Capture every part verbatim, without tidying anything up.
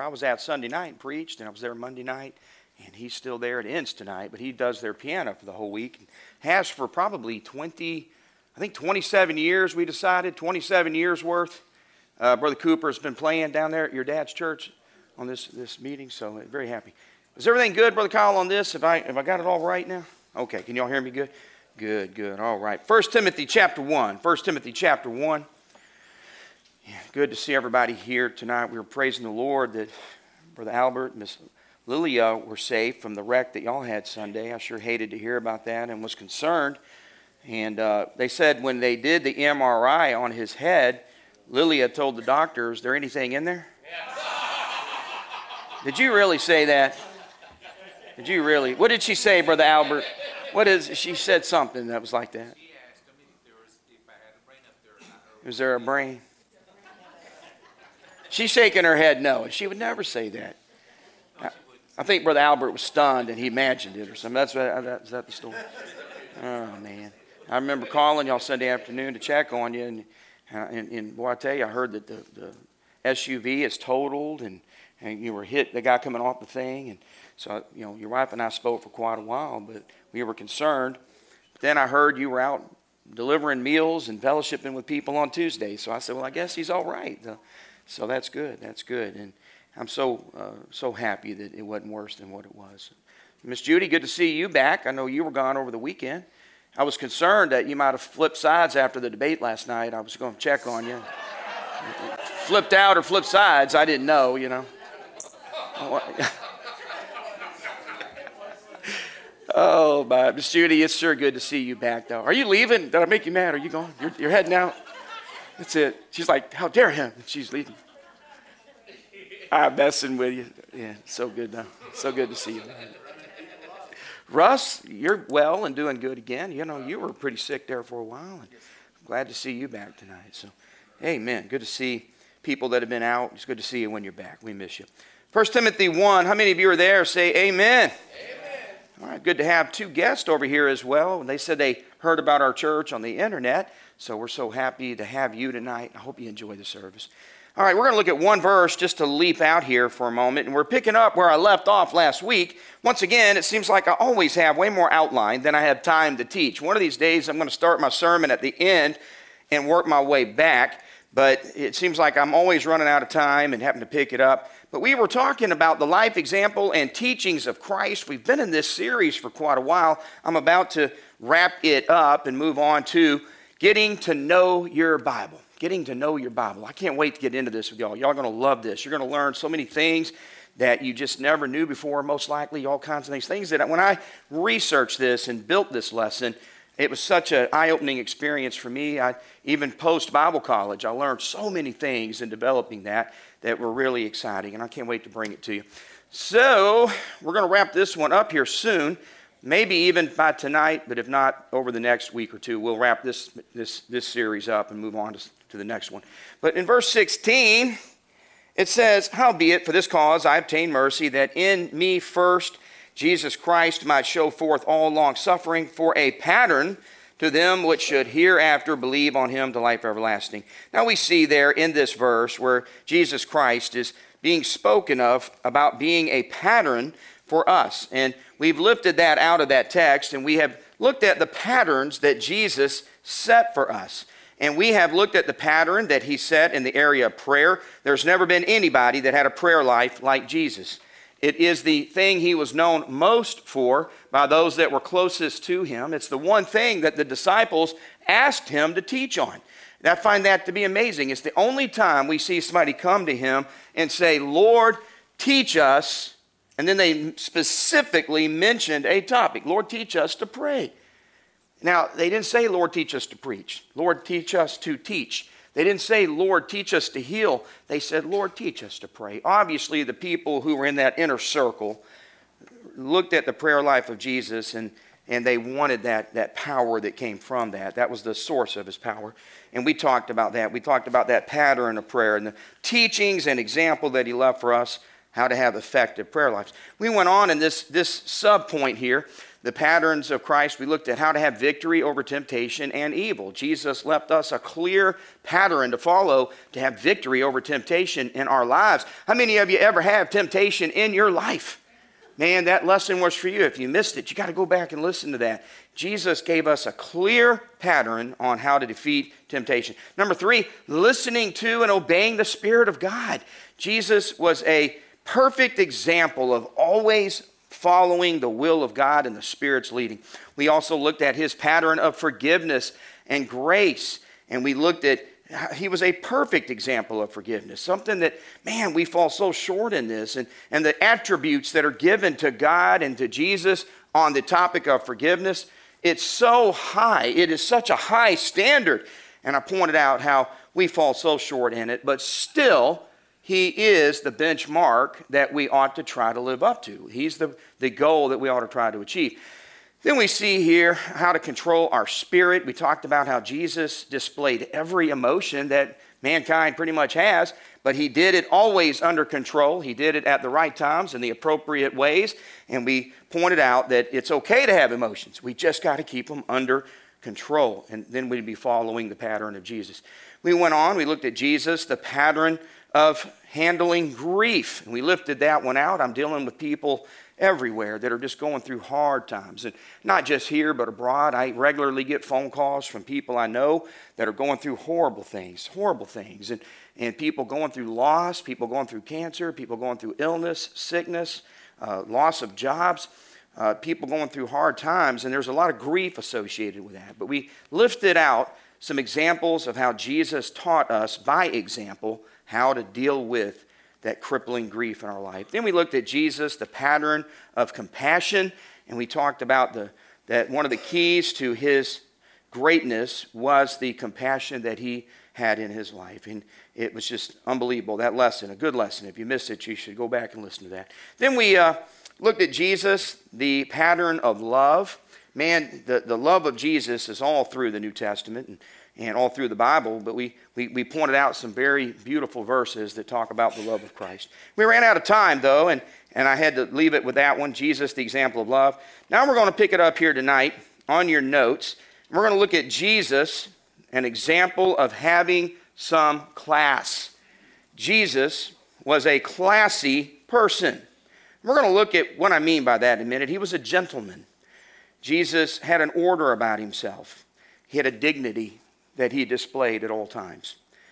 I was at Sunday night and preached, and I was there Monday night, and he's still there. It ends tonight, but he does their piano for the whole week. Has for probably twenty, I think twenty-seven years, we decided, twenty-seven years worth. Uh, Brother Cooper has been playing down there at your dad's church on this, this meeting, so very happy. Is everything good, Brother Kyle, on this? Have I, have I got it all right now? Okay, can y'all hear me good? Good, good, all right. First Timothy chapter one. First Timothy chapter one. Yeah, good to see everybody here tonight. We were praising the Lord that Brother Albert and Miss Lilia were safe from the wreck that y'all had Sunday. I sure hated to hear about that and was concerned. And uh, they said when they did the M R I on his head, Lilia told the doctor, is there anything in there? Yes. Did you really say that? Did you really? What did she say, Brother Albert? What is, she said something that was like that. She asked me if there was, if I had a brain up there or not. Was there a brain? She's shaking her head no. She would never say that. I, I think Brother Albert was stunned and he imagined it or something. That's what, is that the story? Oh, man. I remember calling y'all Sunday afternoon to check on you. And, uh, and, and boy, I tell you, I heard that the, the S U V is totaled and, and you were hit, the guy coming off the thing. And so, you know, your wife and I spoke for quite a while, but we were concerned. But then I heard you were out delivering meals and fellowshipping with people on Tuesday. So I said, well, I guess he's all right. Uh, So that's good. That's good. And I'm so uh, so happy that it wasn't worse than what it was. Miss Judy, good to see you back. I know you were gone over the weekend. I was concerned that you might have flipped sides after the debate last night. I was going to check on you. Flipped out or flipped sides, I didn't know, you know. Oh, my. Miss Judy, it's sure good to see you back, though. Are you leaving? Did I make you mad? Are you going? You're, you're heading out? That's it. She's like, how dare him? And she's leaving. I'm messing with you. Yeah, so good now. So good to see you. Russ, you're well and doing good again. You know, you were pretty sick there for a while. And I'm glad to see you back tonight. So, amen. Good to see people that have been out. It's good to see you when you're back. We miss you. First Timothy one. How many of you are there? Say amen. Amen. All right, good to have two guests over here as well. And they said they heard about our church on the internet. So we're so happy to have you tonight. I hope you enjoy the service. All right, we're going to look at one verse just to leap out here for a moment. And we're picking up where I left off last week. Once again, it seems like I always have way more outline than I have time to teach. One of these days, I'm going to start my sermon at the end and work my way back. But it seems like I'm always running out of time and having to pick it up. But we were talking about the life example and teachings of Christ. We've been in this series for quite a while. I'm about to wrap it up and move on to getting to know your Bible. Getting to know your Bible. I can't wait to get into this with y'all. Y'all are going to love this. You're going to learn so many things that you just never knew before, most likely, all kinds of things. Things that when I researched this and built this lesson, it was such an eye-opening experience for me. I, even post-Bible college, I learned so many things in developing that that were really exciting, and I can't wait to bring it to you. So we're going to wrap this one up here soon. Maybe even by tonight, but if not, over the next week or two, we'll wrap this this this series up and move on to, to the next one. But in verse sixteen, it says, howbeit, for this cause I obtain mercy, that in me first Jesus Christ might show forth all long suffering for a pattern to them which should hereafter believe on him to life everlasting. Now we see there in this verse where Jesus Christ is being spoken of about being a pattern for us. And we've lifted that out of that text, and we have looked at the patterns that Jesus set for us. And we have looked at the pattern that he set in the area of prayer. There's never been anybody that had a prayer life like Jesus. It is the thing he was known most for by those that were closest to him. It's the one thing that the disciples asked him to teach on. And I find that to be amazing. It's the only time we see somebody come to him and say, Lord, teach us. And then they specifically mentioned a topic. Lord, teach us to pray. Now, they didn't say, Lord, teach us to preach. Lord, teach us to teach. They didn't say, Lord, teach us to heal. They said, Lord, teach us to pray. Obviously, the people who were in that inner circle looked at the prayer life of Jesus, and, and they wanted that, that power that came from that. That was the source of his power. And we talked about that. We talked about that pattern of prayer and the teachings and example that he left for us, how to have effective prayer lives. We went on in this, this sub-point here the patterns of Christ, we looked at how to have victory over temptation and evil. Jesus left us a clear pattern to follow to have victory over temptation in our lives. How many of you ever have temptation in your life? Man, that lesson was for you. If you missed it, you got to go back and listen to that. Jesus gave us a clear pattern on how to defeat temptation. Number three, listening to and obeying the Spirit of God. Jesus was a perfect example of always following the will of God and the Spirit's leading. We also looked at his pattern of forgiveness and grace, and we looked at he was a perfect example of forgiveness, something that, man, we fall so short in this, and, and the attributes that are given to God and to Jesus on the topic of forgiveness, it's so high. It is such a high standard, and I pointed out how we fall so short in it, but still, he is the benchmark that we ought to try to live up to. He's the, the goal that we ought to try to achieve. Then we see here how to control our spirit. We talked about how Jesus displayed every emotion that mankind pretty much has, but he did it always under control. He did it at the right times in the appropriate ways, and we pointed out that it's okay to have emotions. We just got to keep them under control, and then we'd be following the pattern of Jesus. We went on, we looked at Jesus, the pattern of handling grief, and we lifted that one out. I'm dealing with people everywhere that are just going through hard times, and not just here but abroad. I regularly get phone calls from people I know that are going through horrible things, horrible things, and, and people going through loss, people going through cancer, people going through illness, sickness, uh, loss of jobs, uh, people going through hard times, and there's a lot of grief associated with that. But we lifted out some examples of how Jesus taught us by example how to deal with that crippling grief in our life. Then we looked at Jesus, the pattern of compassion, and we talked about the, that one of the keys to his greatness was the compassion that he had in his life. And it was just unbelievable, that lesson, a good lesson. If you missed it, you should go back and listen to that. Then we uh, looked at Jesus, the pattern of love. Man, the, the love of Jesus is all through the New Testament and, and all through the Bible, but we, we, we pointed out some very beautiful verses that talk about the love of Christ. We ran out of time, though, and, and I had to leave it with that one, Jesus, the example of love. Now we're going to pick it up here tonight on your notes. We're going to look at Jesus, an example of having some class. Jesus was a classy person. We're going to look at what I mean by that in a minute. He was a gentleman. Jesus had an order about himself. He had a dignity that he displayed at all times.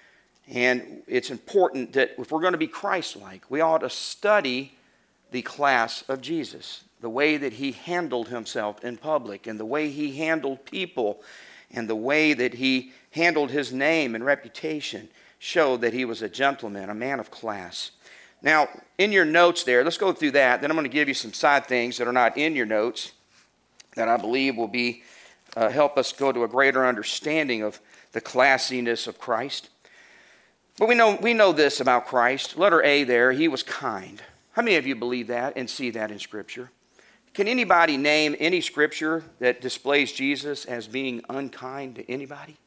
And it's important that if we're going to be Christ-like, we ought to study the class of Jesus, the way that he handled himself in public, and the way he handled people, and the way that he handled his name and reputation showed that he was a gentleman, a man of class. Now, in your notes there, let's go through that. Then I'm going to give you some side things that are not in your notes that I believe will be uh, help us go to a greater understanding of the classiness of Christ. But we know we know this about Christ. Letter A there, he was kind. How many of you believe that and see that in Scripture? Can anybody name any Scripture that displays Jesus as being unkind to anybody?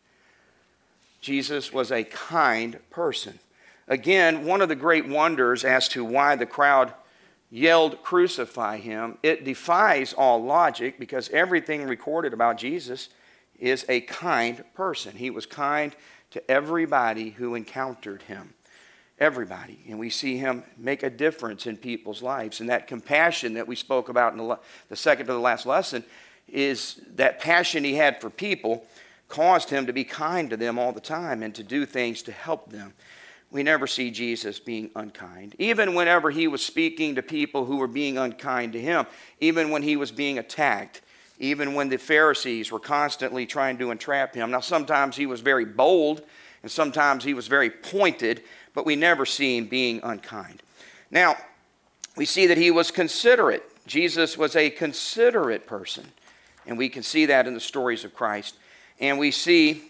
Jesus was a kind person. Again, one of the great wonders as to why the crowd yelled, "Crucify him," it defies all logic because everything recorded about Jesus is a kind person. He was kind to everybody who encountered him. Everybody. And we see him make a difference in people's lives. And that compassion that we spoke about in the, the second to the last lesson is that passion he had for people caused him to be kind to them all the time and to do things to help them. We never see Jesus being unkind. Even whenever he was speaking to people who were being unkind to him, even when he was being attacked, even when the Pharisees were constantly trying to entrap him. Now, sometimes he was very bold, and sometimes he was very pointed, but we never see him being unkind. Now, we see that he was considerate. Jesus was a considerate person, and we can see that in the stories of Christ. And we see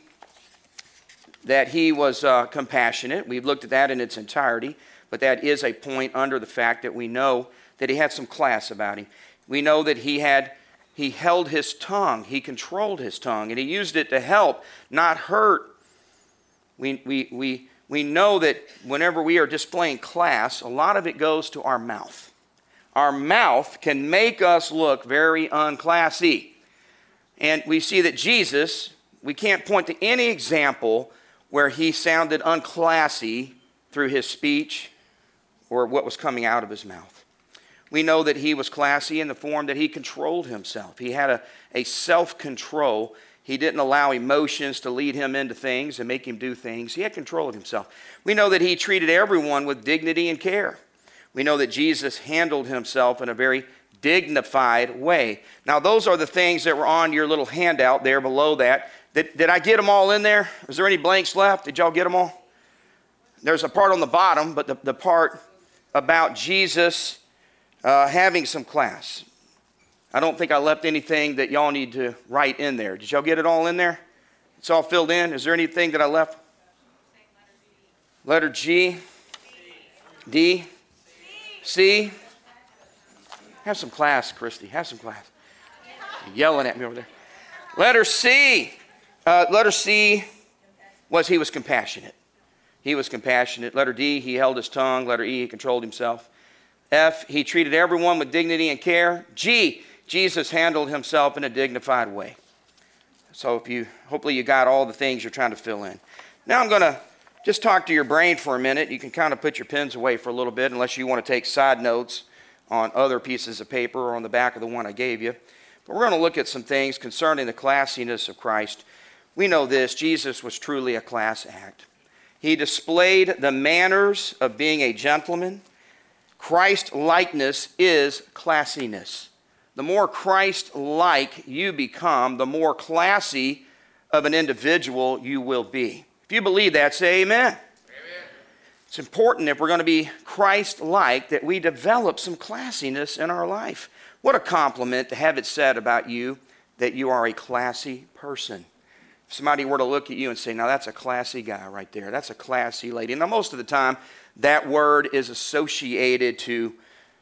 that he was uh, compassionate. We've looked at that in its entirety, but that is a point under the fact that we know that he had some class about him. We know that he had He held his tongue. He controlled his tongue, and he used it to help, not hurt. We, we, we, we know that whenever we are displaying class, a lot of it goes to our mouth. Our mouth can make us look very unclassy. And we see that Jesus, we can't point to any example where he sounded unclassy through his speech or what was coming out of his mouth. We know that he was classy in the form that he controlled himself. He had a, a self-control. He didn't allow emotions to lead him into things and make him do things. He had control of himself. We know that he treated everyone with dignity and care. We know that Jesus handled himself in a very dignified way. Now, those are the things that were on your little handout there below that. Did, did I get them all in there? Is there any blanks left? Did y'all get them all? There's a part on the bottom, but the, the part about Jesus uh, having some class. I don't think I left anything that y'all need to write in there. Did y'all get it all in there? It's all filled in. Is there anything that I left? Letter G. D. C. Have some class, Christy. Have some class. You're yelling at me over there. Letter C. Uh, letter C was he was compassionate. He was compassionate. Letter D, he held his tongue. Letter E, he controlled himself. F, he treated everyone with dignity and care. G, Jesus handled himself in a dignified way. So if you, hopefully you got all the things you're trying to fill in. Now I'm going to just talk to your brain for a minute. You can kind of put your pens away for a little bit unless you want to take side notes on other pieces of paper or on the back of the one I gave you. But we're going to look at some things concerning the classiness of Christ. We know this, Jesus was truly a class act. He displayed the manners of being a gentleman. Christ-likeness is classiness. The more Christ-like you become, the more classy of an individual you will be. If you believe that, say amen. Amen. It's important if we're going to be Christ-like that we develop some classiness in our life. What a compliment to have it said about you that you are a classy person. If somebody were to look at you and say, now that's a classy guy right there. That's a classy lady. Now most of the time, that word is associated to,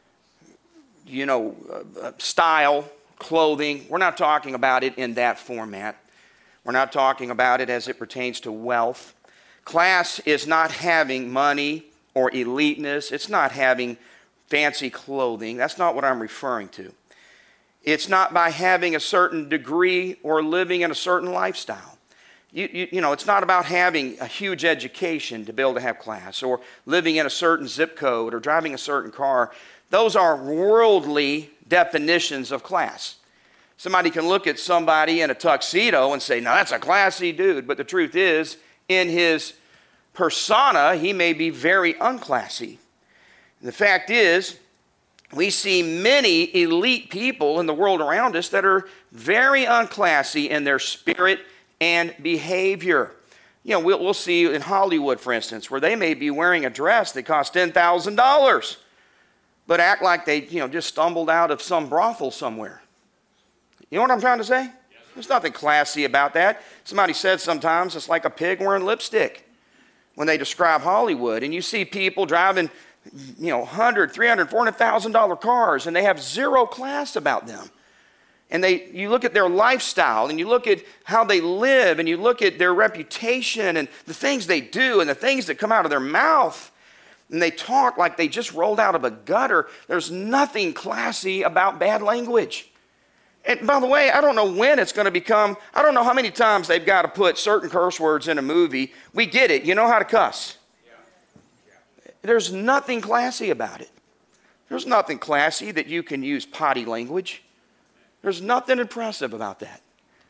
you know, uh, style, clothing. We're not talking about it in that format. We're not talking about it as it pertains to wealth. Class is not having money or eliteness. It's not having fancy clothing. That's not what I'm referring to. It's not by having a certain degree or living in a certain lifestyle. You, you, you know, it's not about having a huge education to be able to have class or living in a certain zip code or driving a certain car. Those are worldly definitions of class. Somebody can look at somebody in a tuxedo and say, now that's a classy dude. But the truth is, in his persona, he may be very unclassy. And the fact is, we see many elite people in the world around us that are very unclassy in their spirit and behavior. You know, we'll, we'll see in Hollywood, for instance, where they may be wearing a dress that costs ten thousand dollars, but act like they, you know, just stumbled out of some brothel somewhere. You know what I'm trying to say? Yes, there's nothing classy about that. Somebody said sometimes it's like a pig wearing lipstick when they describe Hollywood. And you see people driving, you know, one hundred thousand dollars, three hundred thousand dollars, four hundred thousand dollars cars, and they have zero class about them. And they, you look at their lifestyle, and you look at how they live, and you look at their reputation, and the things they do, and the things that come out of their mouth, and they talk like they just rolled out of a gutter. There's nothing classy about bad language. And by the way, I don't know when it's going to become, I don't know how many times they've got to put certain curse words in a movie. We get it. You know how to cuss. Yeah. Yeah. There's nothing classy about it. There's nothing classy that you can use potty language. There's nothing impressive about that.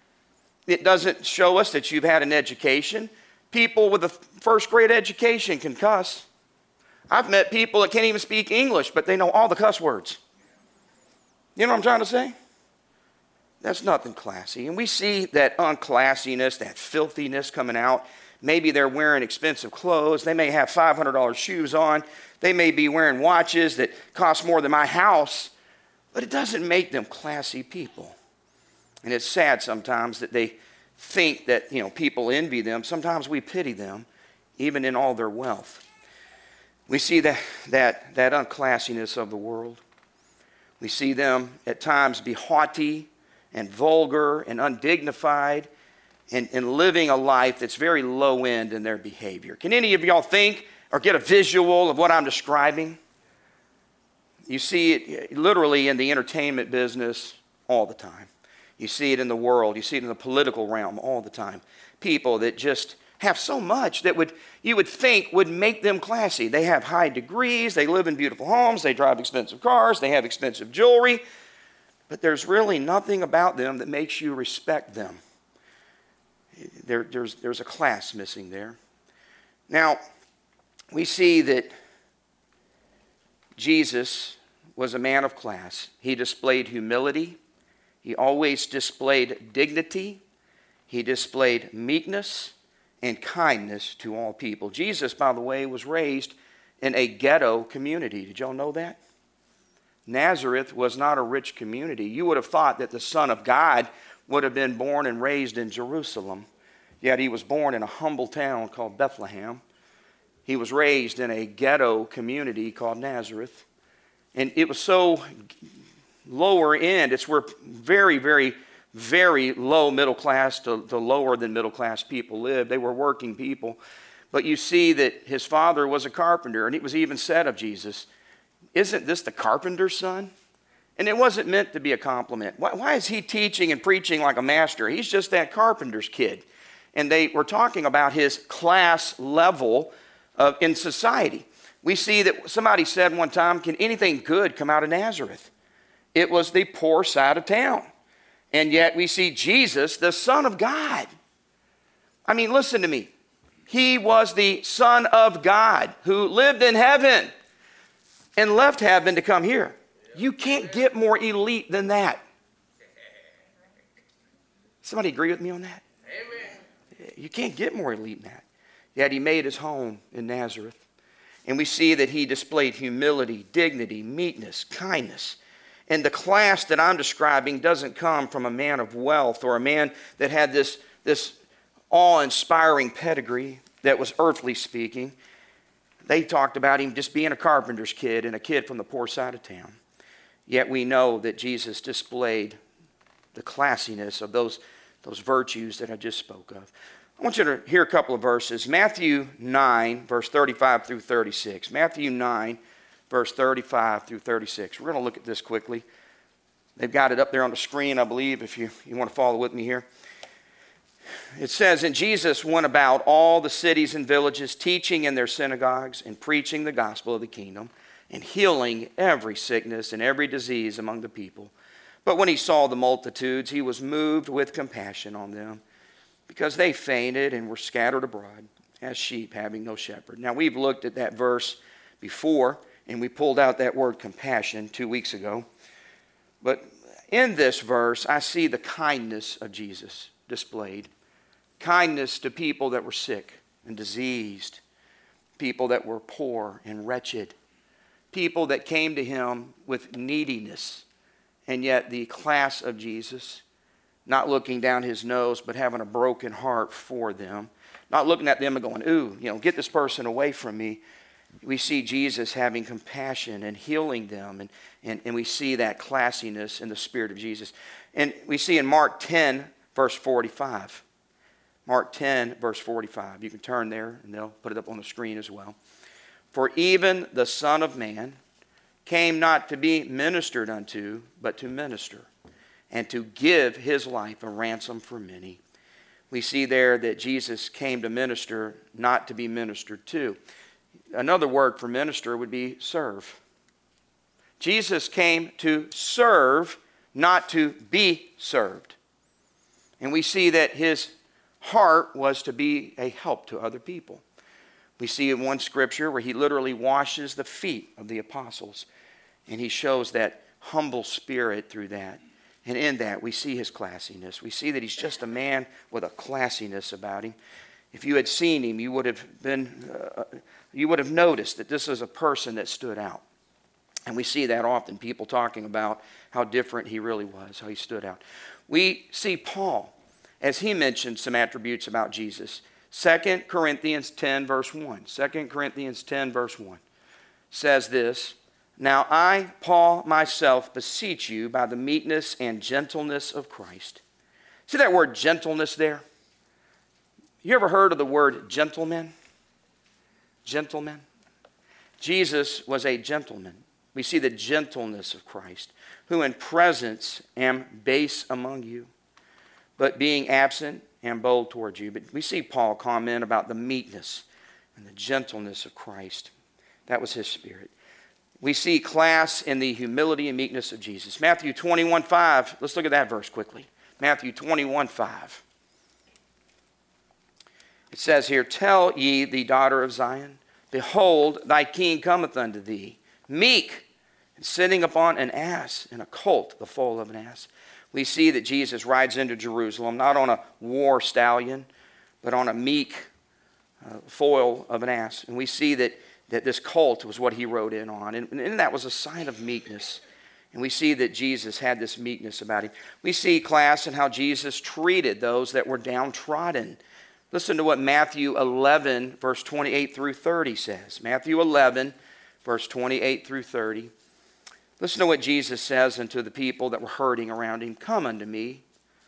It doesn't show us that you've had an education. People with a first grade education can cuss. I've met people that can't even speak English, but they know all the cuss words. You know what I'm trying to say? That's nothing classy. And we see that unclassiness, that filthiness coming out. Maybe they're wearing expensive clothes. They may have five hundred dollars shoes on. They may be wearing watches that cost more than my house. But it doesn't make them classy people. And it's sad sometimes that they think that, you know, people envy them. Sometimes we pity them, even in all their wealth. We see that, that, that unclassiness of the world. We see them at times be haughty and vulgar and undignified and, and living a life that's very low end in their behavior. Can any of y'all think or get a visual of what I'm describing? You see it literally in the entertainment business all the time. You see it in the world. You see it in the political realm all the time. People that just have so much that would you would think would make them classy. They have high degrees. They live in beautiful homes. They drive expensive cars. They have expensive jewelry. But there's really nothing about them that makes you respect them. There, there's, there's a class missing there. Now, we see that Jesus was a man of class. He displayed humility. He always displayed dignity. He displayed meekness and kindness to all people. Jesus, by the way, was raised in a ghetto community. Did y'all know that? Nazareth was not a rich community. You would have thought that the Son of God would have been born and raised in Jerusalem. Yet he was born in a humble town called Bethlehem. He was raised in a ghetto community called Nazareth. And it was so lower end. It's where very, very, very low middle class to, to lower than middle class people lived. They were working people. But you see that his father was a carpenter. And it was even said of Jesus, "Isn't this the carpenter's son?" And it wasn't meant to be a compliment. Why, why is he teaching and preaching like a master? He's just that carpenter's kid. And they were talking about his class level of, in society. We see that somebody said one time, "Can anything good come out of Nazareth?" It was the poor side of town. And yet we see Jesus, the Son of God. I mean, listen to me. He was the Son of God who lived in heaven and left heaven to come here. You can't get more elite than that. Somebody agree with me on that? Amen. You can't get more elite than that. Yet he made his home in Nazareth. And we see that he displayed humility, dignity, meekness, kindness. And the class that I'm describing doesn't come from a man of wealth or a man that had this, this awe-inspiring pedigree that was earthly speaking. They talked about him just being a carpenter's kid and a kid from the poor side of town. Yet we know that Jesus displayed the classiness of those, those virtues that I just spoke of. I want you to hear a couple of verses. Matthew nine, verse thirty-five through thirty-six. Matthew nine, verse thirty-five through thirty-six. We're going to look at this quickly. They've got it up there on the screen, I believe, if you, you want to follow with me here. It says, "And Jesus went about all the cities and villages, teaching in their synagogues and preaching the gospel of the kingdom, and healing every sickness and every disease among the people. But when he saw the multitudes, he was moved with compassion on them, because they fainted and were scattered abroad as sheep having no shepherd." Now, we've looked at that verse before, and we pulled out that word compassion two weeks ago. But in this verse, I see the kindness of Jesus displayed. Kindness to people that were sick and diseased, people that were poor and wretched, people that came to him with neediness, and yet the class of Jesus, not looking down his nose, but having a broken heart for them, not looking at them and going, "Ooh, you know, get this person away from me." We see Jesus having compassion and healing them, and, and, and we see that classiness in the spirit of Jesus. And we see in Mark ten, verse forty-five. Mark ten, verse forty-five. You can turn there, and they'll put it up on the screen as well. "For even the Son of Man came not to be ministered unto, but to minister, and to give his life a ransom for many." We see there that Jesus came to minister, not to be ministered to. Another word for minister would be serve. Jesus came to serve, not to be served. And we see that his heart was to be a help to other people. We see in one scripture where he literally washes the feet of the apostles, and he shows that humble spirit through that. And in that, we see his classiness. We see that he's just a man with a classiness about him. If you had seen him, you would have been, uh, you would have noticed that this is a person that stood out. And we see that often, people talking about how different he really was, how he stood out. We see Paul, as he mentioned some attributes about Jesus. Second Corinthians ten, verse one. Second Corinthians ten, verse one says this, "Now I, Paul, myself, beseech you by the meekness and gentleness of Christ." See that word gentleness there? You ever heard of the word gentleman? Gentleman. Jesus was a gentleman We see the gentleness of Christ, who in presence am base among you, but being absent am bold towards you. But we see Paul comment about the meekness and the gentleness of Christ. That was his spirit. We see class in the humility and meekness of Jesus. Matthew twenty-one five. Let's look at that verse quickly. Matthew twenty-one five. It says here, tell ye the daughter of Zion, behold, thy king cometh unto thee, meek, and sitting upon an ass, and a colt, the foal of an ass. We see that Jesus rides into Jerusalem, not on a war stallion, but on a meek uh, foal of an ass. And we see that that this colt was what he rode in on. And, and that was a sign of meekness. And we see that Jesus had this meekness about him. We see, class, in how Jesus treated those that were downtrodden. Listen to what Matthew eleven, verse twenty-eight through thirty says. Matthew eleven, verse twenty-eight through thirty. Listen to what Jesus says unto the people that were hurting around him. Come unto me,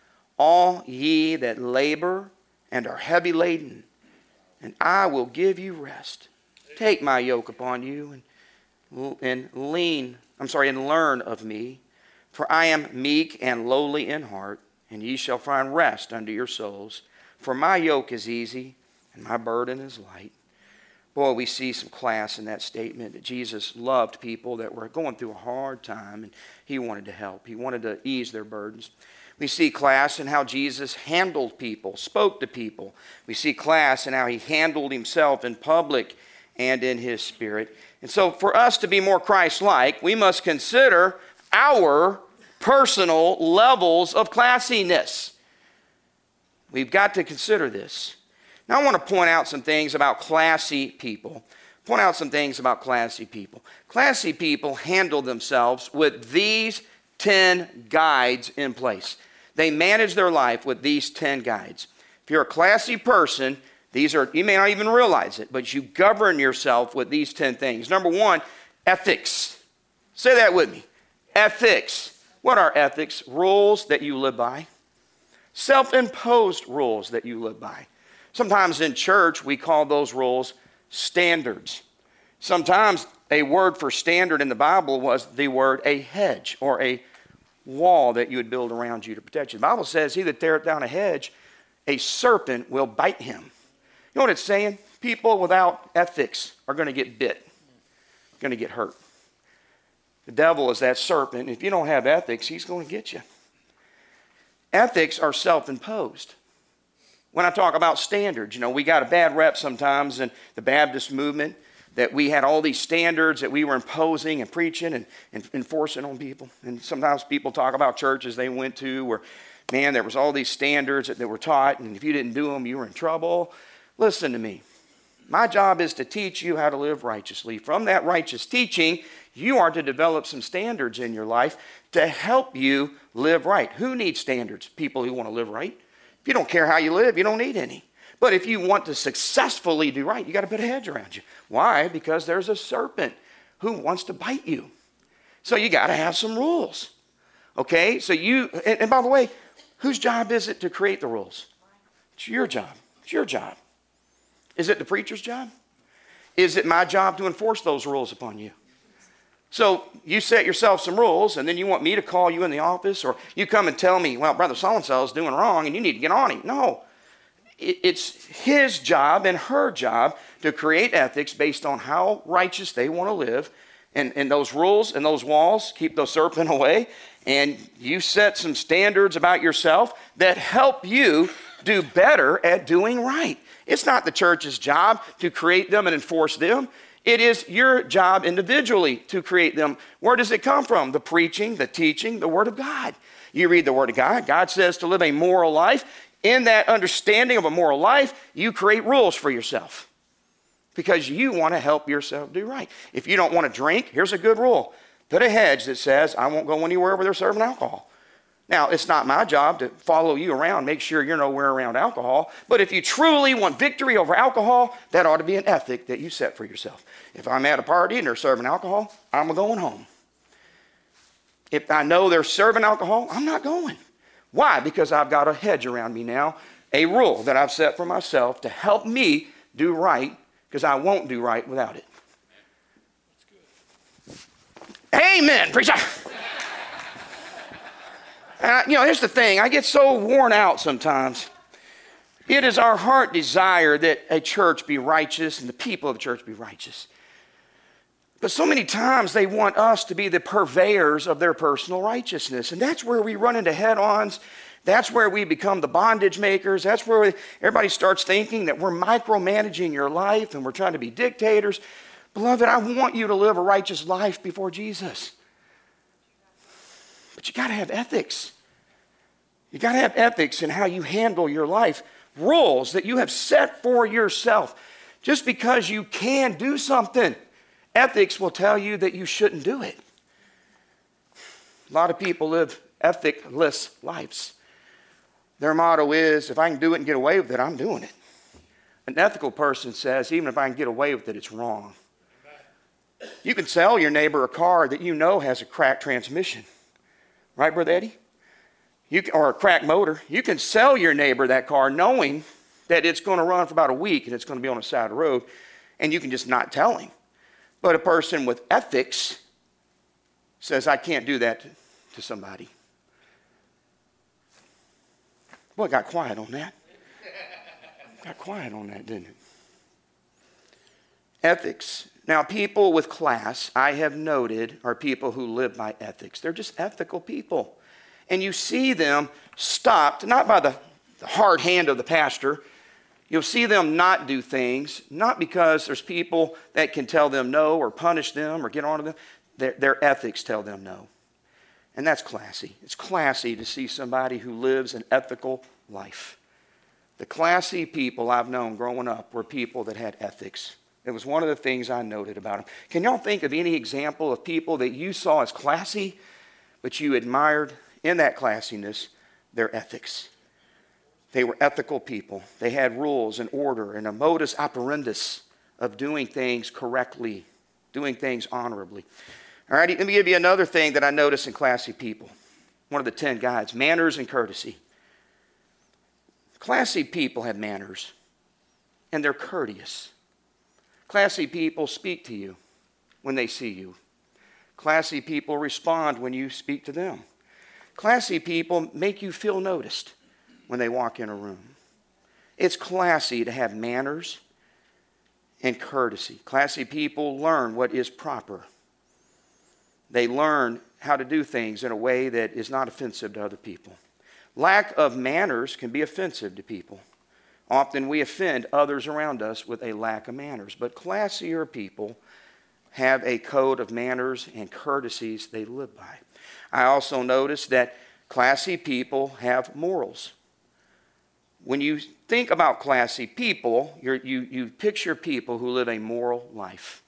all ye that labor and are heavy laden, and I will give you rest. Take my yoke upon you and, and lean, I'm sorry, and learn of me. For I am meek and lowly in heart, and ye shall find rest unto your souls. For my yoke is easy, and my burden is light. Boy, we see some class in that statement that Jesus loved people that were going through a hard time, and he wanted to help. He wanted to ease their burdens. We see class in how Jesus handled people, spoke to people. We see class in how he handled himself in public and in his spirit. And so for us to be more Christ-like, we must consider our personal levels of classiness. We've got to consider this. Now I want to point out some things about classy people. Point out some things about classy people. Classy people handle themselves with these ten guides in place. They manage their life with these ten guides. If you're a classy person, these are, you may not even realize it, but you govern yourself with these ten things. Number one, ethics. Say that with me. Ethics. What are ethics? Rules that you live by. Self-imposed rules that you live by. Sometimes in church, we call those rules standards. Sometimes a word for standard in the Bible was the word a hedge or a wall that you would build around you to protect you. The Bible says, he that teareth down a hedge, a serpent will bite him. You know what it's saying? People without ethics are going to get bit, going to get hurt. The devil is that serpent. If you don't have ethics, he's going to get you. Ethics are self-imposed. When I talk about standards, you know, we got a bad rep sometimes in the Baptist movement that we had all these standards that we were imposing and preaching and, and enforcing on people. And sometimes people talk about churches they went to where, man, there was all these standards that, that were taught, and if you didn't do them, you were in trouble. Listen to me. My job is to teach you how to live righteously. From that righteous teaching, you are to develop some standards in your life to help you live right. Who needs standards? People who want to live right. If you don't care how you live, you don't need any. But if you want to successfully do right, you got to put a hedge around you. Why? Because there's a serpent who wants to bite you. So you got to have some rules. Okay? So you, and, and by the way, whose job is it to create the rules? It's your job. It's your job. Is it the preacher's job? Is it my job to enforce those rules upon you? So you set yourself some rules, and then you want me to call you in the office, or you come and tell me, well, brother so-and-so is doing wrong, and you need to get on him. No. It's his job and her job to create ethics based on how righteous they want to live. And, and those rules and those walls keep those serpent away. And you set some standards about yourself that help you do better at doing right. It's not the church's job to create them and enforce them. It is your job individually to create them. Where does it come from? The preaching, the teaching, the Word of God. You read the Word of God. God says to live a moral life. In that understanding of a moral life, you create rules for yourself because you want to help yourself do right. If you don't want to drink, here's a good rule. Put a hedge that says, I won't go anywhere where they're serving alcohol. Now, it's not my job to follow you around, make sure you're nowhere around alcohol. But if you truly want victory over alcohol, that ought to be an ethic that you set for yourself. If I'm at a party and they're serving alcohol, I'm going home. If I know they're serving alcohol, I'm not going. Why? Because I've got a hedge around me now, a rule that I've set for myself to help me do right, because I won't do right without it. Amen, preacher. Uh, you know, here's the thing. I get so worn out sometimes. It is our heart desire that a church be righteous and the people of the church be righteous. But so many times they want us to be the purveyors of their personal righteousness. And that's where we run into head-ons. That's where we become the bondage makers. That's where we, everybody starts thinking that we're micromanaging your life and we're trying to be dictators. Beloved, I want you to live a righteous life before Jesus. But you got to have ethics. You got to have ethics in how you handle your life. Rules that you have set for yourself. Just because you can do something, ethics will tell you that you shouldn't do it. A lot of people live ethicless lives. Their motto is, if I can do it and get away with it, I'm doing it. An ethical person says, even if I can get away with it, it's wrong. You can sell your neighbor a car that you know has a cracked transmission. Right, Brother Eddie? You can, or a cracked motor. You can sell your neighbor that car knowing that it's going to run for about a week and it's going to be on the side of the road, and you can just not tell him. But a person with ethics says, I can't do that to, to somebody. Boy, it got quiet on that. Got quiet on that, didn't it? Ethics. Now, people with class, I have noted, are people who live by ethics. They're just ethical people. And you see them stopped, not by the hard hand of the pastor. You'll see them not do things, not because there's people that can tell them no or punish them or get on to them. Their, their ethics tell them no. And that's classy. It's classy to see somebody who lives an ethical life. The classy people I've known growing up were people that had ethics. It was one of the things I noted about them. Can y'all think of any example of people that you saw as classy, but you admired in that classiness their ethics? They were ethical people. They had rules and order and a modus operandus of doing things correctly, doing things honorably. All right, let me give you another thing that I notice in classy people. One of the ten guides, manners and courtesy. Classy people have manners, and they're courteous. Classy people speak to you when they see you. Classy people respond when you speak to them. Classy people make you feel noticed when they walk in a room. It's classy to have manners and courtesy. Classy people learn what is proper. They learn how to do things in a way that is not offensive to other people. Lack of manners can be offensive to people. Often we offend others around us with a lack of manners. But classier people have a code of manners and courtesies they live by. I also notice that classy people have morals. When you think about classy people, you're, you, you picture people who live a moral life.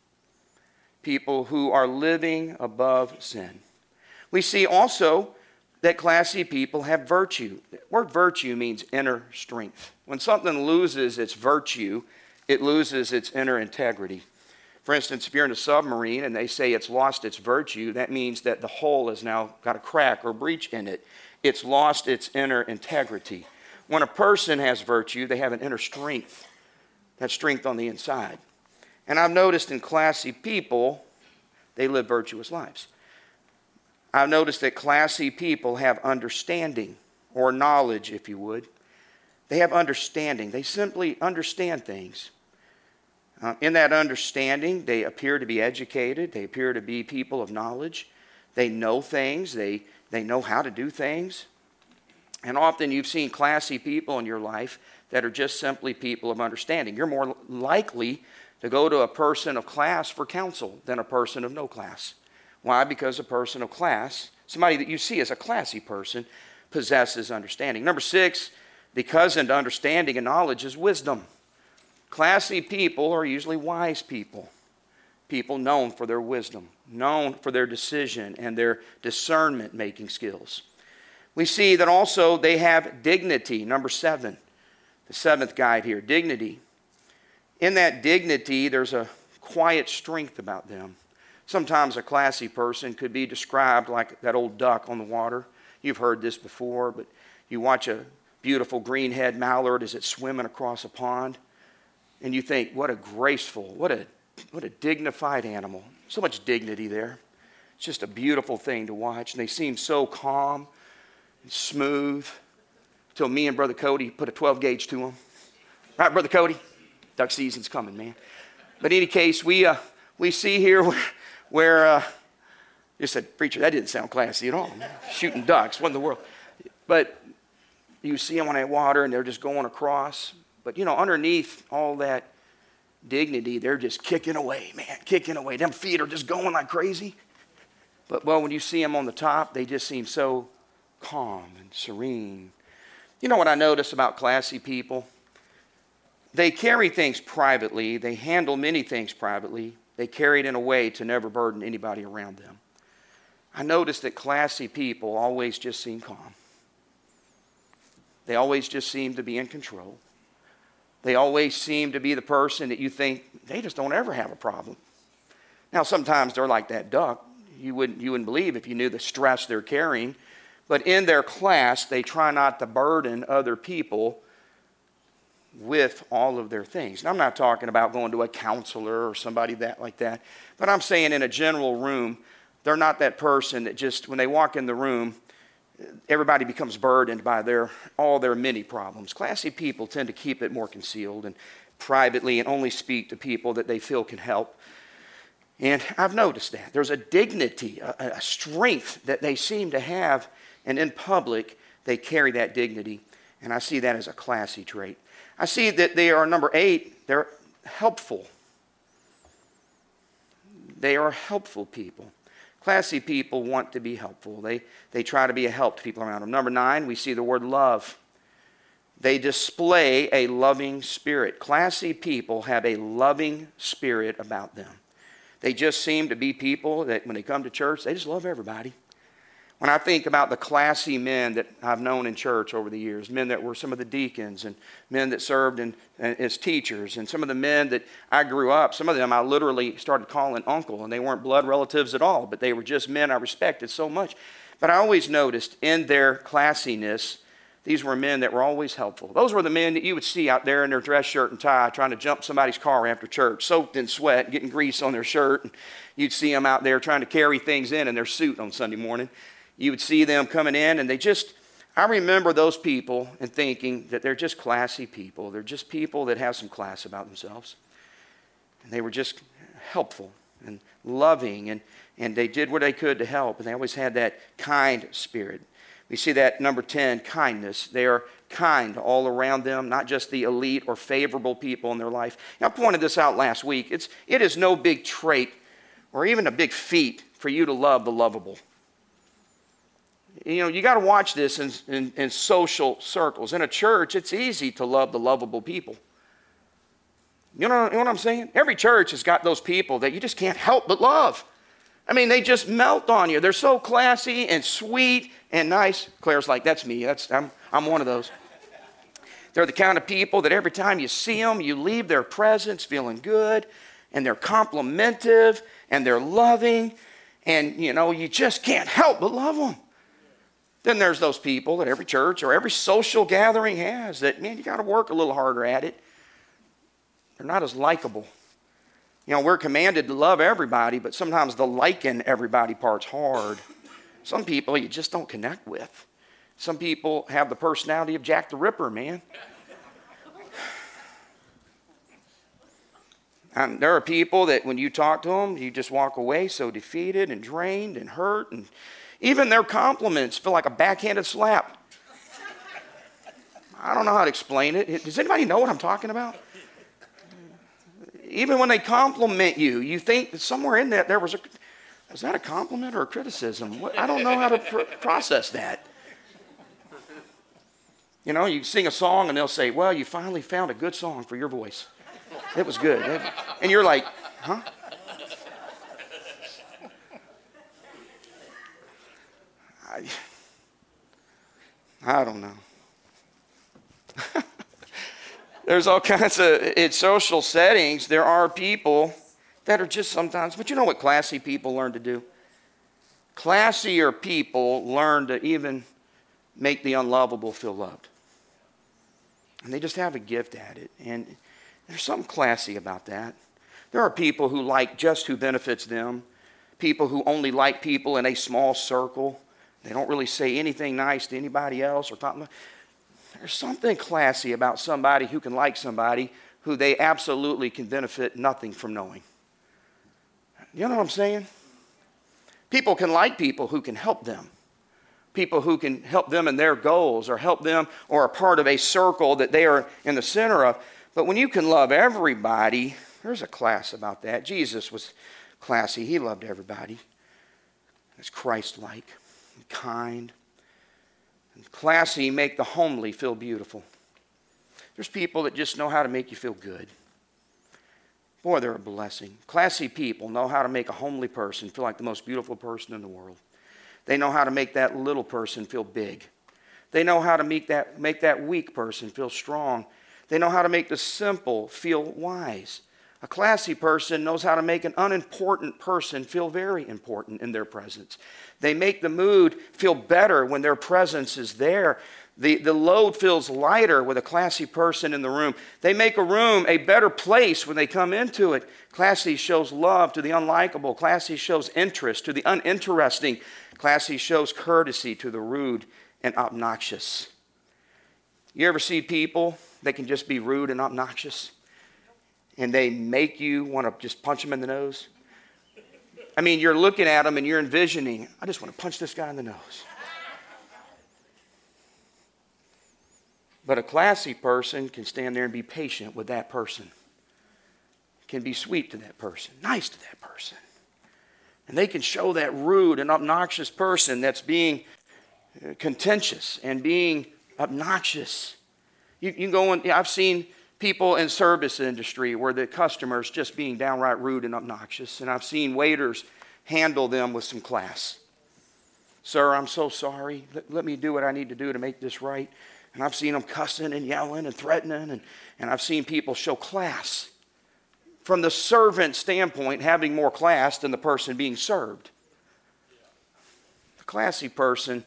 People who are living above sin. We see also that classy people have virtue. The word virtue means inner strength. When something loses its virtue, it loses its inner integrity. For instance, if you're in a submarine and they say it's lost its virtue, that means that the hull has now got a crack or breach in it. It's lost its inner integrity. When a person has virtue, they have an inner strength. That strength on the inside. And I've noticed in classy people, they live virtuous lives. I've noticed that classy people have understanding, or knowledge, if you would. They have understanding. They simply understand things. Uh, in that understanding, they appear to be educated. They appear to be people of knowledge. They know things. They, they know how to do things. And often you've seen classy people in your life that are just simply people of understanding. You're more likely to go to a person of class for counsel than a person of no class. Why? Because a person of class, somebody that you see as a classy person, possesses understanding. Number six, the cousin to understanding and knowledge is wisdom. Classy people are usually wise people. People known for their wisdom, known for their decision and their discernment-making skills. We see that also they have dignity. Number seven, the seventh guide here, dignity. In that dignity, there's a quiet strength about them. Sometimes a classy person could be described like that old duck on the water. You've heard this before, but you watch a beautiful greenhead mallard as it's swimming across a pond, and you think, what a graceful, what a, what a dignified animal. So much dignity there. It's just a beautiful thing to watch. And they seem so calm and smooth until me and Brother Cody put a twelve gauge to them. Right, Brother Cody? Duck season's coming, man. But in any case, we, uh, we see here where, where uh, you said, preacher, that didn't sound classy at all. Man. Shooting ducks, what in the world? But you see them on that water and they're just going across. But, you know, underneath all that dignity, they're just kicking away, man, kicking away. Them feet are just going like crazy. But, well, when you see them on the top, they just seem so calm and serene. You know what I notice about classy people? They carry things privately. They handle many things privately. They carry it in a way to never burden anybody around them. I notice that classy people always just seem calm. They always just seem to be in control. They always seem to be the person that you think they just don't ever have a problem. Now, sometimes they're like that duck. You wouldn't, you wouldn't believe if you knew the stress they're carrying. But in their class, they try not to burden other people with all of their things. And I'm not talking about going to a counselor or somebody that like that. But I'm saying in a general room, they're not that person that just, when they walk in the room, everybody becomes burdened by their all their many problems. Classy people tend to keep it more concealed and privately and only speak to people that they feel can help. And I've noticed that. There's a dignity, a, a strength that they seem to have, and in public, they carry that dignity. And I see that as a classy trait. I see that they are, number eight, they're helpful. They are helpful people. Classy people want to be helpful. They, they try to be a help to people around them. Number nine, we see the word love. They display a loving spirit. Classy people have a loving spirit about them. They just seem to be people that when they come to church, they just love everybody. When I think about the classy men that I've known in church over the years, men that were some of the deacons and men that served in, as teachers, and some of the men that I grew up, some of them I literally started calling uncle, and they weren't blood relatives at all, but they were just men I respected so much. But I always noticed in their classiness, these were men that were always helpful. Those were the men that you would see out there in their dress shirt and tie trying to jump somebody's car after church, soaked in sweat, getting grease on their shirt. And you'd see them out there trying to carry things in in their suit on Sunday morning. You would see them coming in, and they just, I remember those people and thinking that they're just classy people. They're just people that have some class about themselves. And they were just helpful and loving, and, and they did what they could to help, and they always had that kind spirit. We see that number ten, kindness. They are kind all around them, not just the elite or favorable people in their life. I pointed this out last week. It's, it is no big trait or even a big feat for you to love the lovable. You know, you got to watch this in, in, in social circles. In a church, it's easy to love the lovable people. You know, you know what I'm saying? Every church has got those people that you just can't help but love. I mean, they just melt on you. They're so classy and sweet and nice. Claire's like, that's me. That's I'm, I'm one of those. They're the kind of people that every time you see them, you leave their presence feeling good, and they're complimentive, and they're loving, and, you know, you just can't help but love them. Then there's those people that every church or every social gathering has that, man, you got to work a little harder at it. They're not as likable. You know, we're commanded to love everybody, but sometimes the liking everybody part's hard. Some people you just don't connect with. Some people have the personality of Jack the Ripper, man. And there are people that when you talk to them, you just walk away so defeated and drained and hurt, and even their compliments feel like a backhanded slap. I don't know how to explain it. Does anybody know what I'm talking about? Even when they compliment you, you think that somewhere in that there was a, was that a compliment or a criticism? What, I don't know how to pr- process that. You know, you sing a song and they'll say, well, you finally found a good song for your voice. It was good. And you're like, huh? I, I don't know. There's all kinds of, in social settings, there are people that are just sometimes, but you know what classy people learn to do? Classier people learn to even make the unlovable feel loved. And they just have a gift at it. And there's something classy about that. There are people who like just who benefits them, people who only like people in a small circle. They don't really say anything nice to anybody else or talk. There's something classy about somebody who can like somebody who they absolutely can benefit nothing from knowing. You know what I'm saying? People can like people who can help them. People who can help them in their goals or help them or are part of a circle that they are in the center of. But when you can love everybody, there's a class about that. Jesus was classy. He loved everybody. He's Christ-like and kind. And classy make the homely feel beautiful. There's people that just know how to make you feel good. Boy, they're a blessing. Classy people know how to make a homely person feel like the most beautiful person in the world. They know how to make that little person feel big. They know how to make that, make that weak person feel strong. They know how to make the simple feel wise. A classy person knows how to make an unimportant person feel very important in their presence. They make the mood feel better when their presence is there. The, the load feels lighter with a classy person in the room. They make a room a better place when they come into it. Classy shows love to the unlikable. Classy shows interest to the uninteresting. Classy shows courtesy to the rude and obnoxious. You ever see people that can just be rude and obnoxious? And they make you want to just punch them in the nose? I mean, you're looking at them and you're envisioning, I just want to punch this guy in the nose. But a classy person can stand there and be patient with that person. Can be sweet to that person, nice to that person. And they can show that rude and obnoxious person that's being contentious and being obnoxious. You, you can go in, I've seen people in service industry where the customer's just being downright rude and obnoxious. And I've seen waiters handle them with some class. Sir, I'm so sorry. Let, let me do what I need to do to make this right. And I've seen them cussing and yelling and threatening. And, and I've seen people show class. From the servant standpoint, having more class than the person being served. The classy person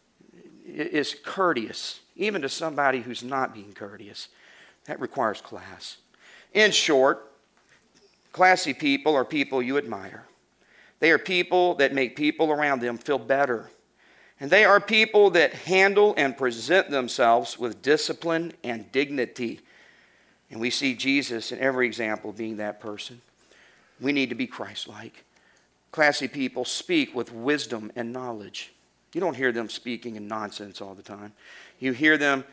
is courteous, even to somebody who's not being courteous. That requires class. In short, classy people are people you admire. They are people that make people around them feel better. And they are people that handle and present themselves with discipline and dignity. And we see Jesus in every example being that person. We need to be Christ-like. Classy people speak with wisdom and knowledge. You don't hear them speaking in nonsense all the time. You hear them,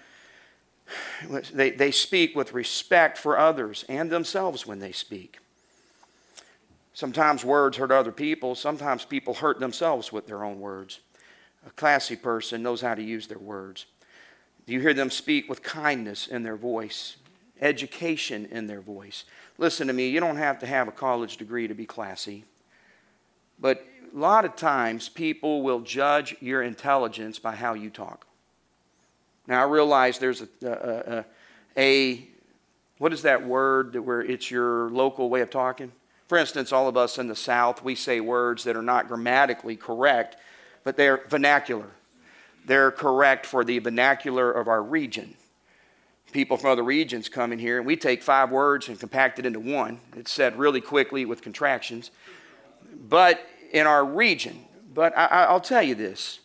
they, they speak with respect for others and themselves when they speak. Sometimes words hurt other people. Sometimes people hurt themselves with their own words. A classy person knows how to use their words. You hear them speak with kindness in their voice, education in their voice. Listen to me, you don't have to have a college degree to be classy. But a lot of times people will judge your intelligence by how you talk. Now I realize there's a, a, a, a what is that word that where it's your local way of talking? For instance, all of us in the South, we say words that are not grammatically correct, but they're vernacular. They're correct for the vernacular of our region. People from other regions come in here, and we take five words and compact it into one. It's said really quickly with contractions. But in our region, but I, I'll tell you this.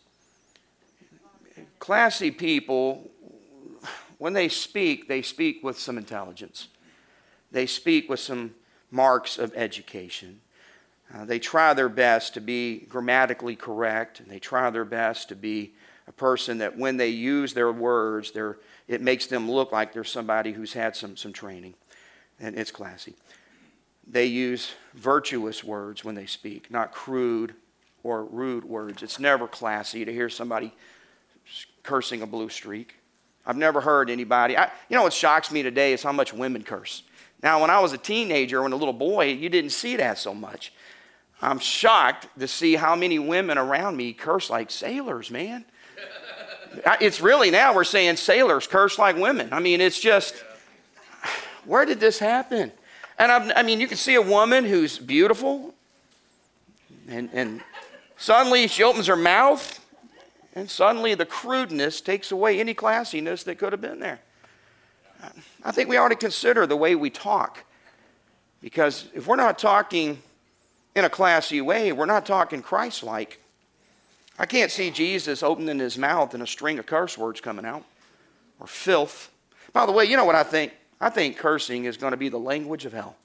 Classy people, when they speak, they speak with some intelligence. They speak with some marks of education. Uh, they try their best to be grammatically correct, and they try their best to be a person that when they use their words, they're, it makes them look like they're somebody who's had some, some training, and it's classy. They use virtuous words when they speak, not crude or rude words. It's never classy to hear somebody cursing a blue streak. I've never heard anybody. I, you know what shocks me today is how much women curse. Now, when I was a teenager and a little boy, you didn't see that so much. I'm shocked to see how many women around me curse like sailors, man. It's really now we're saying sailors curse like women. I mean, it's just, where did this happen? And I've, I mean, you can see a woman who's beautiful, and, and suddenly she opens her mouth, and suddenly the crudeness takes away any classiness that could have been there. I think we ought to consider the way we talk. Because if we're not talking in a classy way. We're not talking Christ-like. I can't see Jesus opening his mouth and a string of curse words coming out, or filth. By the way, you know what I think? I think cursing is going to be the language of hell.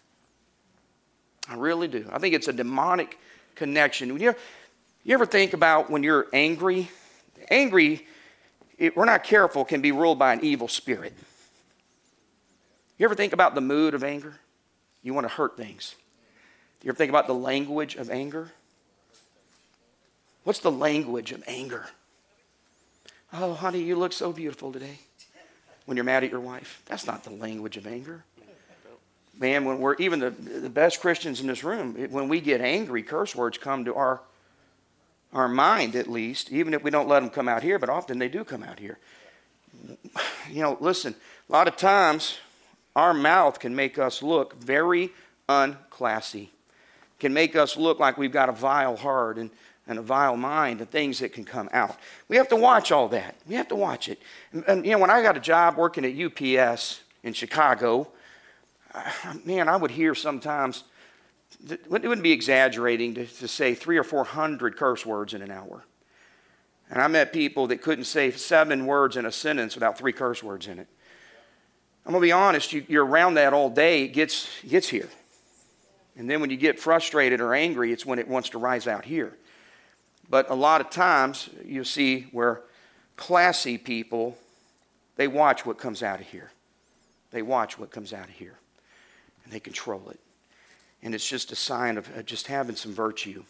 I really do. I think it's a demonic connection. You, you ever think about when you're angry? Angry, if we're not careful, can be ruled by an evil spirit. You ever think about the mood of anger? You want to hurt things. You ever think about the language of anger? What's the language of anger? Oh, honey, you look so beautiful today. When you're mad at your wife. That's not the language of anger. Man, when we're, even the, the best Christians in this room, when we get angry, curse words come to our, our mind at least, even if we don't let them come out here, but often they do come out here. You know, listen, a lot of times our mouth can make us look very unclassy. Can make us look like we've got a vile heart and, and a vile mind, the things that can come out. We have to watch all that. We have to watch it. And, and you know, when I got a job working at U P S in Chicago, man, I would hear sometimes, it wouldn't be exaggerating to, to say three or four hundred curse words in an hour. And I met people that couldn't say seven words in a sentence without three curse words in it. I'm going to be honest, you, you're around that all day, it gets, it gets here. And then when you get frustrated or angry, it's when it wants to rise out here. But a lot of times, you see where classy people, they watch what comes out of here. They watch what comes out of here. And they control it. And it's just a sign of just having some virtue.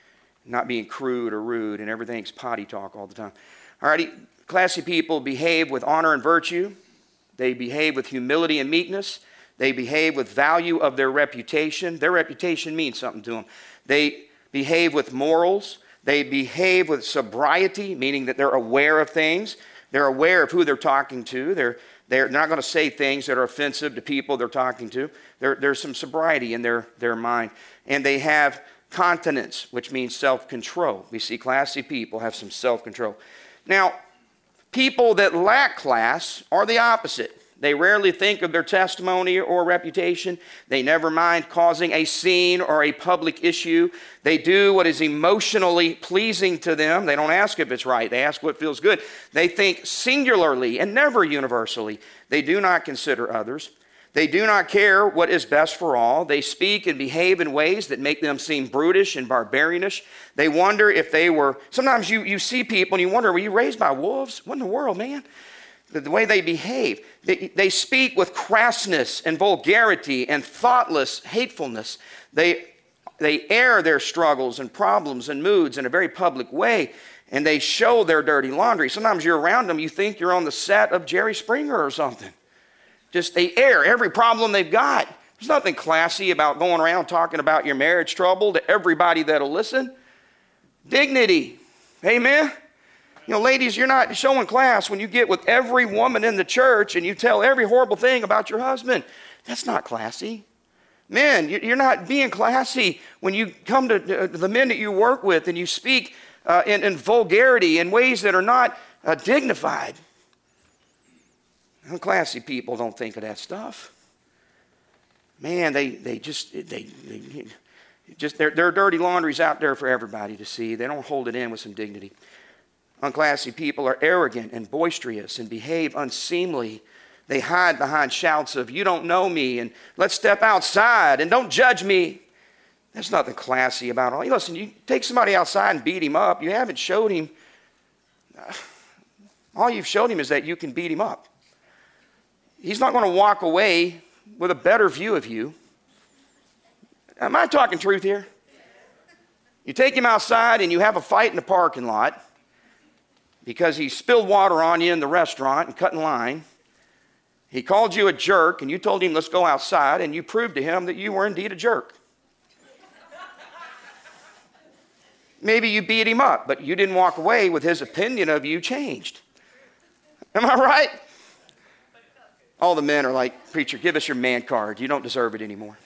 Not being crude or rude and everything's potty talk all the time. All righty, classy people behave with honor and virtue. They behave with humility and meekness. They behave with value of their reputation. Their reputation means something to them. They behave with morals. They behave with sobriety, meaning that they're aware of things. They're aware of who they're talking to. They're, they're not going to say things that are offensive to people they're talking to. There, there's some sobriety in their, their mind. And they have continence, which means self-control. We see classy people have some self-control. Now, people that lack class are the opposite. They rarely think of their testimony or reputation. They never mind causing a scene or a public issue. They do what is emotionally pleasing to them. They don't ask if it's right. They ask what feels good. They think singularly and never universally. They do not consider others. They do not care what is best for all. They speak and behave in ways that make them seem brutish and barbarianish. They wonder if they were... Sometimes you, you see people and you wonder, were you raised by wolves? What in the world, man? The way they behave. They, they speak with crassness and vulgarity and thoughtless hatefulness. They, they air their struggles and problems and moods in a very public way, and they show their dirty laundry. Sometimes you're around them, you think you're on the set of Jerry Springer or something. Just they air every problem they've got. There's nothing classy about going around talking about your marriage trouble to everybody that'll listen. Dignity. Amen? You know, ladies, you're not showing class when you get with every woman in the church and you tell every horrible thing about your husband. That's not classy. Men, you're not being classy when you come to the men that you work with and you speak uh, in, in vulgarity in ways that are not uh, dignified. Classy people don't think of that stuff. Man, they, they just, they, they just their, their dirty laundry's out there for everybody to see. They don't hold it in with some dignity. Unclassy people are arrogant and boisterous and behave unseemly. They hide behind shouts of, you don't know me, and let's step outside, and don't judge me. There's nothing classy about it. Listen, you take somebody outside and beat him up. You haven't showed him. All you've showed him is that you can beat him up. He's not going to walk away with a better view of you. Am I talking truth here? You take him outside and you have a fight in the parking lot because he spilled water on you in the restaurant and cut in line. He called you a jerk and you told him, let's go outside, and you proved to him that you were indeed a jerk. Maybe you beat him up, but you didn't walk away with his opinion of you changed. Am I right? All the men are like, preacher, give us your man card. You don't deserve it anymore.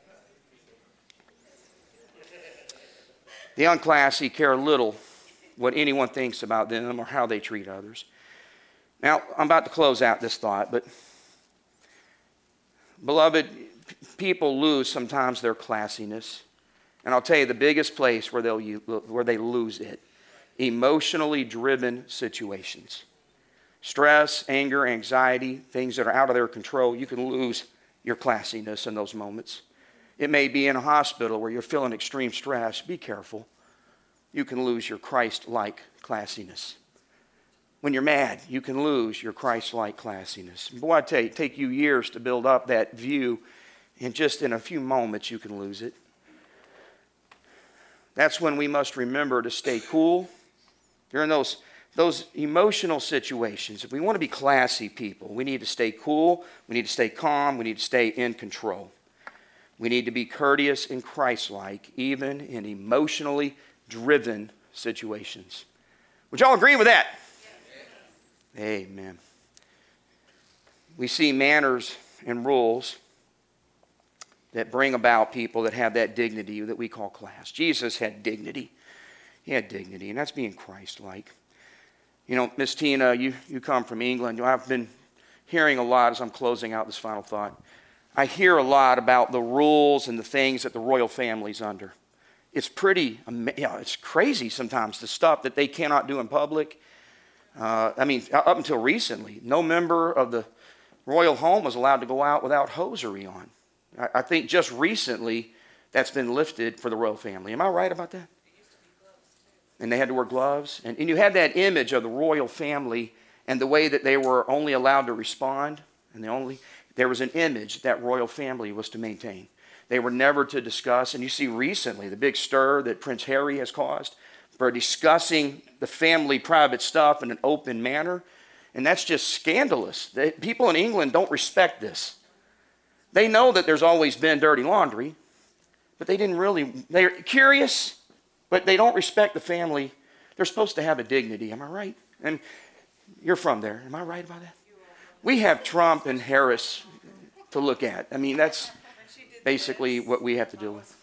The unclassy care little what anyone thinks about them or how they treat others. Now, I'm about to close out this thought, but beloved, people lose sometimes their classiness. And I'll tell you the biggest place where, they'll, where they lose it, emotionally driven situations. Stress, anger, anxiety, things that are out of their control, you can lose your classiness in those moments. It may be in a hospital where you're feeling extreme stress. Be careful. You can lose your Christ-like classiness. When you're mad, you can lose your Christ-like classiness. Boy, I tell you, it take you years to build up that view, and just in a few moments you can lose it. That's when we must remember to stay cool. During those, those emotional situations, if we want to be classy people, we need to stay cool, we need to stay calm, we need to stay in control. We need to be courteous and Christ-like, even in emotionally driven situations. Would y'all agree with that? Yes. Amen. We see manners and rules that bring about people that have that dignity that we call class. Jesus had dignity. He had dignity, and that's being Christ-like. You know, Miss Tina, you, you come from England. I've been hearing a lot as I'm closing out this final thought. I hear a lot about the rules and the things that the royal family's under. It's pretty, you know, it's crazy sometimes, the stuff that they cannot do in public. Uh, I mean, up until recently, no member of the royal home was allowed to go out without hosiery on. I, I think just recently that's been lifted for the royal family. Am I right about that? And they had to wear gloves. And, and you had that image of the royal family and the way that they were only allowed to respond. And the only, there was an image that royal family was to maintain. They were never to discuss. And you see recently the big stir that Prince Harry has caused for discussing the family private stuff in an open manner. And that's just scandalous. They, people in England don't respect this. They know that there's always been dirty laundry, but they didn't really, they're curious, but they don't respect the family. They're supposed to have a dignity, am I right? And you're from there, am I right about that? We have Trump and Harris to look at. I mean, that's basically what we have to deal with.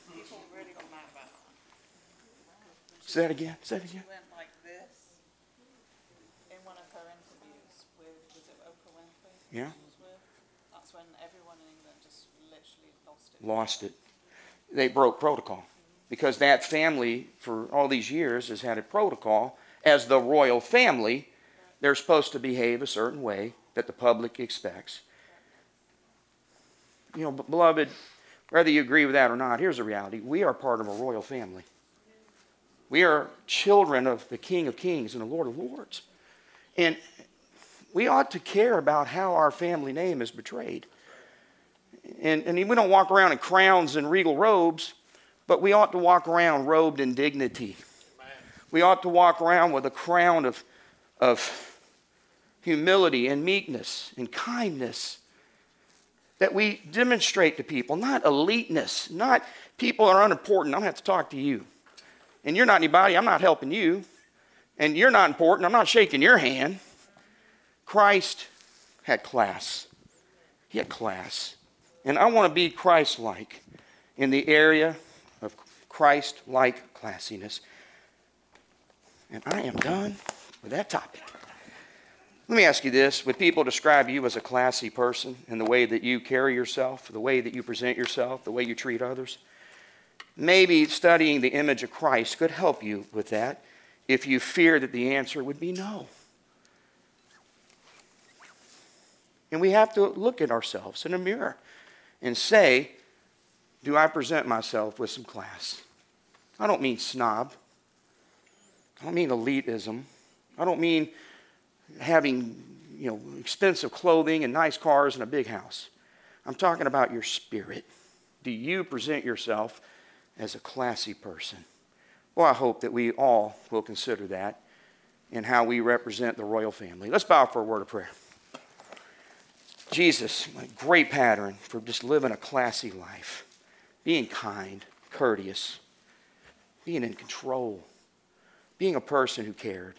Say that again, say that again. She went like this in one of her interviews with, was it Oprah Winfrey? Yeah. She was with? That's when everyone in England just literally lost it. Lost it. They broke protocol. Because that family, for all these years, has had a protocol. As the royal family, they're supposed to behave a certain way that the public expects. You know, beloved, whether you agree with that or not, here's the reality. We are part of a royal family. We are children of the King of Kings and the Lord of Lords. And we ought to care about how our family name is betrayed. And, and we don't walk around in crowns and regal robes, but we ought to walk around robed in dignity. We ought to walk around with a crown of, of humility and meekness and kindness that we demonstrate to people, not eliteness, not people are unimportant. I'm going to have to talk to you. And you're not anybody, I'm not helping you. And you're not important, I'm not shaking your hand. Christ had class. He had class. And I want to be Christ-like in the area of Christ-like classiness. And I am done with that topic. Let me ask you this. Would people describe you as a classy person in the way that you carry yourself, the way that you present yourself, the way you treat others? Maybe studying the image of Christ could help you with that if you fear that the answer would be no. And we have to look at ourselves in a mirror and say, do I present myself with some class? I don't mean snob. I don't mean elitism. I don't mean having, you know, expensive clothing and nice cars and a big house. I'm talking about your spirit. Do you present yourself as a classy person? Well, I hope that we all will consider that in how we represent the royal family. Let's bow for a word of prayer. Jesus, a great pattern for just living a classy life, being kind, courteous, being in control, being a person who cared.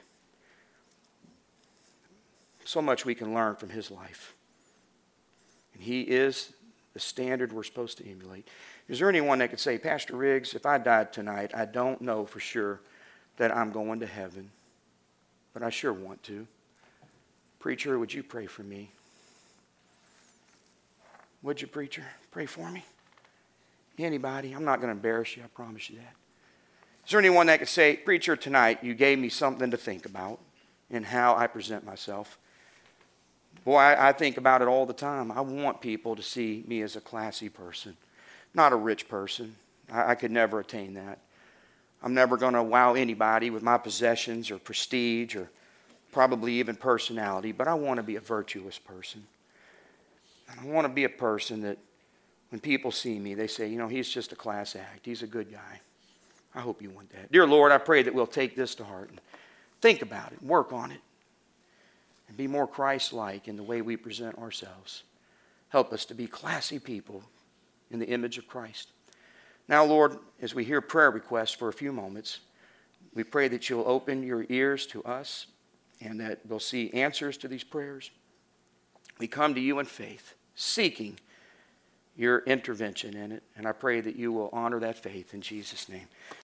So much we can learn from his life. And he is the standard we're supposed to emulate. Is there anyone that could say, Pastor Riggs, if I died tonight, I don't know for sure that I'm going to heaven, but I sure want to. Preacher, would you pray for me? Would you, preacher, pray for me? Anybody? I'm not going to embarrass you, I promise you that. Is there anyone that could say, preacher, tonight you gave me something to think about in how I present myself? Boy, I, I think about it all the time. I want people to see me as a classy person, not a rich person. I, I could never attain that. I'm never going to wow anybody with my possessions or prestige or probably even personality, but I want to be a virtuous person. And I want to be a person that when people see me, they say, you know, he's just a class act. He's a good guy. I hope you want that. Dear Lord, I pray that we'll take this to heart and think about it, work on it, and be more Christ-like in the way we present ourselves. Help us to be classy people in the image of Christ. Now, Lord, as we hear prayer requests for a few moments, we pray that you'll open your ears to us and that we'll see answers to these prayers. We come to you in faith, seeking your intervention in it, and I pray that you will honor that faith in Jesus' name.